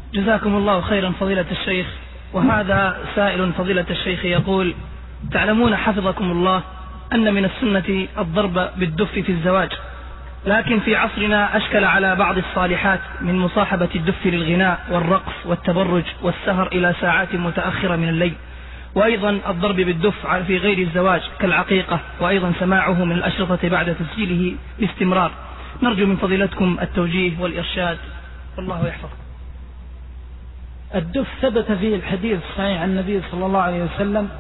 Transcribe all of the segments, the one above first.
جزاكم الله خيرا فضيلة الشيخ. وهذا سائل فضيلة الشيخ يقول: تعلمون حفظكم الله أن من السنة الضرب بالدف في الزواج، لكن في عصرنا أشكل على بعض الصالحات من مصاحبة الدف للغناء والرقص والتبرج والسهر إلى ساعات متأخرة من الليل، وأيضا الضرب بالدف في غير الزواج كالعقيقة، وأيضا سماعه من الأشرطة بعد تسجيله باستمرار. نرجو من فضيلتكم التوجيه والإرشاد، والله يحفظكم. الدف ثبت فيه الحديث الصحيح عن النبي صلى الله عليه وسلم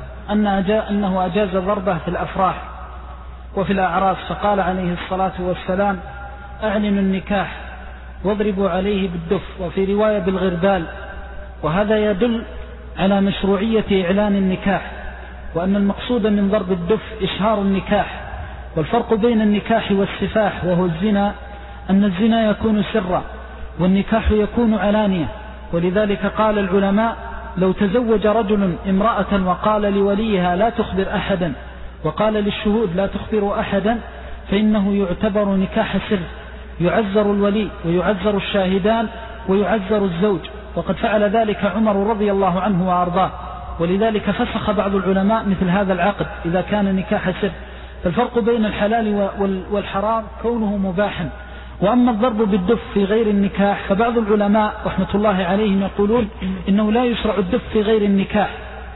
أنه أجاز ضربه في الأفراح وفي الأعراس، فقال عليه الصلاة والسلام: أعلنوا النكاح واضربوا عليه بالدف، وفي رواية بالغربال. وهذا يدل على مشروعية إعلان النكاح، وأن المقصود من ضرب الدف إشهار النكاح. والفرق بين النكاح والسفاح وهو الزنا أن الزنا يكون سرا والنكاح يكون علانية. ولذلك قال العلماء: لو تزوج رجل امرأة وقال لوليها لا تخبر أحدا، وقال للشهود لا تخبروا أحدا، فإنه يعتبر نكاح سر، يعذر الولي ويعذر الشاهدان ويعذر الزوج. وقد فعل ذلك عمر رضي الله عنه وأرضاه، ولذلك فسخ بعض العلماء مثل هذا العقد إذا كان نكاح سر. فالفرق بين الحلال والحرام كونه مباحا. وأما الضرب بالدف في غير النكاح فبعض العلماء رحمة الله عليهم يقولون إنه لا يشرع الدف في غير النكاح،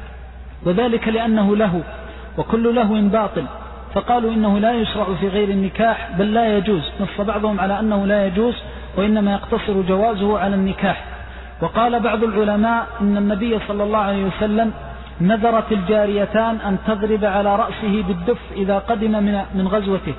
وذلك لأنه له، وكل له باطل، فقالوا إنه لا يشرع في غير النكاح بل لا يجوز. نص بعضهم على أنه لا يجوز وإنما يقتصر جوازه على النكاح. وقال بعض العلماء إن النبي صلى الله عليه وسلم نذرت الجاريتان أن تضرب على رأسه بالدف إذا قدم من غزوته،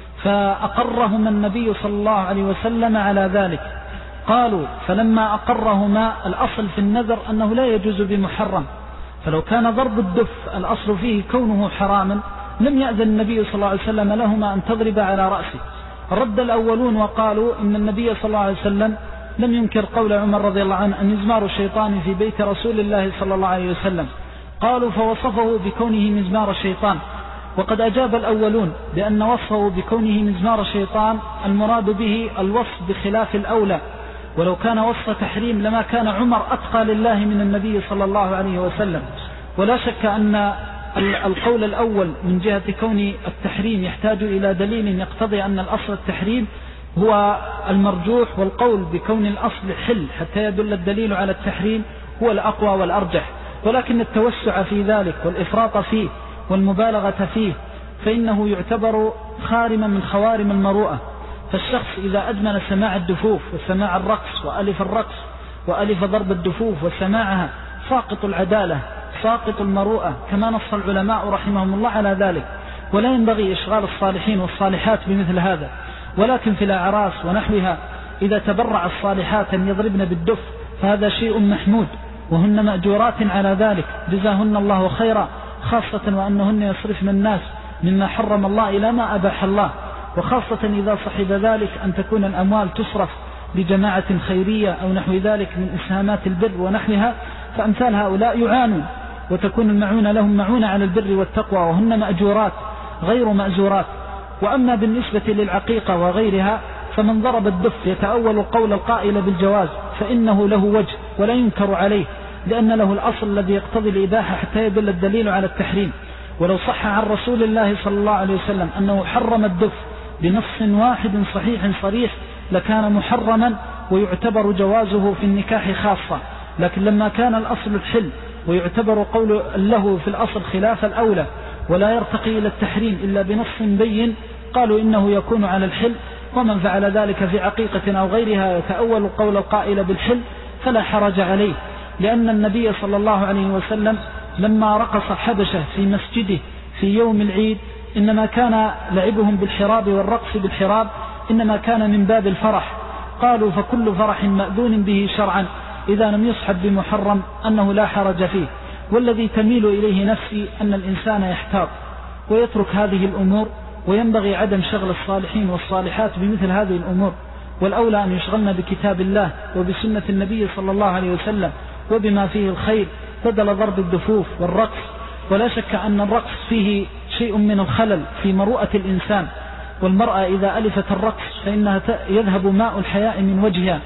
فأقرهما النبي صلى الله عليه وسلم على ذلك. قالوا: فلما أقرهما، الأصل في النذر أنه لا يجوز بمحرم، فلو كان ضرب الدف الأصل فيه كونه حراما لم يأذن النبي صلى الله عليه وسلم لهما أن تضرب على رأسه. رد الأولون وقالوا إن النبي صلى الله عليه وسلم لم ينكر قول عمر رضي الله عنه أن مزمار الشيطان في بيت رسول الله صلى الله عليه وسلم. قالوا: فوصفه بكونه مزمار الشيطان. وقد أجاب الأولون بأن وصفه بكونه مزمار الشيطان المراد به الوصف بخلاف الأولى، ولو كان وصف تحريم لما كان عمر أتقى لله من النبي صلى الله عليه وسلم. ولا شك أن القول الأول من جهة كون التحريم يحتاج إلى دليل يقتضي أن الأصل التحريم هو المرجوح، والقول بكون الأصل حل حتى يدل الدليل على التحريم هو الأقوى والأرجح. ولكن التوسع في ذلك والإفراط فيه والمبالغة فيه فإنه يعتبر خارما من خوارم المروءة. فالشخص إذا أدمن سماع الدفوف وسماع الرقص وألف الرقص وألف ضرب الدفوف وسماعها ساقط العدالة ساقط المروءة، كما نص العلماء رحمهم الله على ذلك. ولا ينبغي إشغال الصالحين والصالحات بمثل هذا. ولكن في الأعراس ونحوها إذا تبرع الصالحات أن يضربن بالدف فهذا شيء محمود، وهن مأجورات على ذلك جزاهن الله خيرا، خاصة وأنهن يصرفن الناس مما حرم الله إلى ما أباح الله، وخاصة إذا صحب ذلك أن تكون الأموال تصرف لجماعة خيرية أو نحو ذلك من إسهامات البر ونحوها، فأمثال هؤلاء يعانون وتكون المعونة لهم معونة على البر والتقوى، وهن مأجورات غير مأزورات. وأما بالنسبة للعقيقة وغيرها فمن ضرب الدف يتأول القول القائل بالجواز فإنه له وجه ولا ينكر عليه، لأن له الأصل الذي يقتضي الإباحة حتى يدل الدليل على التحريم. ولو صح عن رسول الله صلى الله عليه وسلم أنه حرم الدف بنص واحد صحيح صريح لكان محرما ويعتبر جوازه في النكاح خاصة. لكن لما كان الأصل الحل ويعتبر قول له في الأصل خلاف الأولى ولا يرتقي إلى التحريم إلا بنص بين، قالوا إنه يكون على الحل. ومن فعل ذلك في عقيقة أو غيرها يتأول قول القائل بالحل فلا حرج عليه، لأن النبي صلى الله عليه وسلم لما رقص حبشة في مسجده في يوم العيد إنما كان لعبهم بالحراب والرقص بالحراب إنما كان من باب الفرح. قالوا: فكل فرح مأذون به شرعا إذا لم يصحب بمحرم أنه لا حرج فيه. والذي تميل إليه نفسي أن الإنسان يحتاط ويترك هذه الأمور، وينبغي عدم شغل الصالحين والصالحات بمثل هذه الأمور، والأولى أن يشغلنا بكتاب الله وبسنة النبي صلى الله عليه وسلم وبما فيه الخير بدل ضرب الدفوف والرقص. ولا شك أن الرقص فيه شيء من الخلل في مروءة الإنسان، والمرأة إذا ألفت الرقص فإنها يذهب ماء الحياء من وجهها،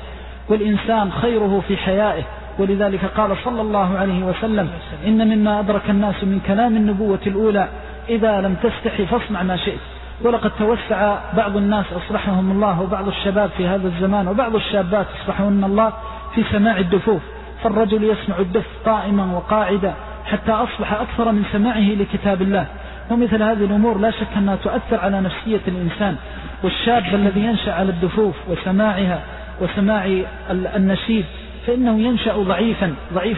والإنسان خيره في حيائه. ولذلك قال صلى الله عليه وسلم: إن مما أدرك الناس من كلام النبوة الأولى: إذا لم تستحي فاصنع ما شئت. ولقد توسع بعض الناس أصلحهم الله، وبعض الشباب في هذا الزمان وبعض الشابات أصلحهن الله، في سماع الدفوف. فالرجل يسمع الدف قائما وقاعدا حتى أصبح أكثر من سماعه لكتاب الله. ومثل هذه الأمور لا شك أنها تؤثر على نفسية الإنسان. والشاب الذي ينشأ على الدفوف وسماعها وسماع النشيد فإنه ينشأ ضعيفا،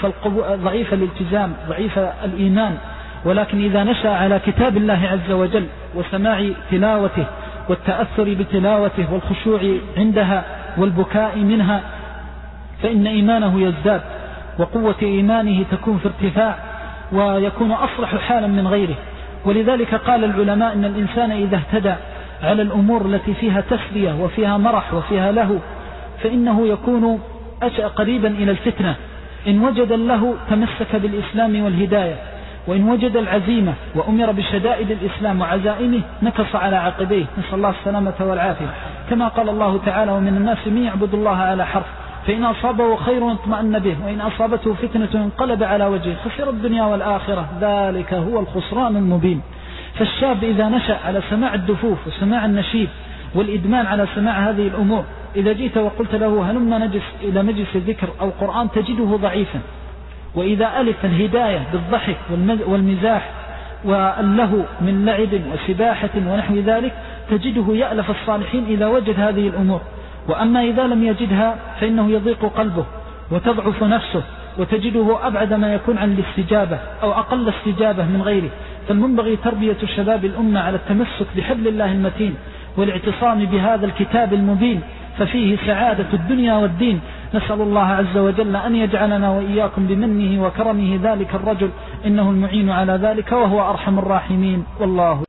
ضعيف الالتزام، ضعيف الإيمان. ولكن إذا نشأ على كتاب الله عز وجل وسماع تلاوته والتأثر بتلاوته والخشوع عندها والبكاء منها فإن إيمانه يزداد، وقوة إيمانه تكون في ارتفاع، ويكون أصلح حالا من غيره. ولذلك قال العلماء إن الإنسان إذا اهتدى على الأمور التي فيها تسلية وفيها مرح وفيها لهو فإنه يكون قريبا إلى الفتنة. إن وجد له تمسك بالإسلام والهداية، وإن وجد العزيمة وأمر بشدائد الإسلام وعزائمه نكص على عقبيه، نسأل الله السلامة والعافية. كما قال الله تعالى: ومن الناس من يعبد الله على حرف، فإن أصابه خير اطمأن به، وإن أصابته فتنة انقلب على وجهه خسر الدنيا والآخرة، ذلك هو الخسران المبين. فالشاب إذا نشأ على سماع الدفوف وسماع النشيد والإدمان على سماع هذه الأمور، إذا جئت وقلت له هلما نجلس إلى مجلس الذكر أو قرآن تجده ضعيفا. وإذا ألف الهداية بالضحك والمزاح واللهو من لعب وسباحة ونحو ذلك تجده يألف الصالحين إذا وجد هذه الأمور. وأما إذا لم يجدها فإنه يضيق قلبه وتضعف نفسه، وتجده أبعد ما يكون عن الاستجابة أو أقل استجابة من غيره. فالمنبغي تربية شباب الأمة على التمسك بحبل الله المتين والاعتصام بهذا الكتاب المبين، ففيه سعادة الدنيا والدين. نسأل الله عز وجل أن يجعلنا وإياكم بمنه وكرمه ذلك الرجل، إنه المعين على ذلك وهو أرحم الراحمين. والله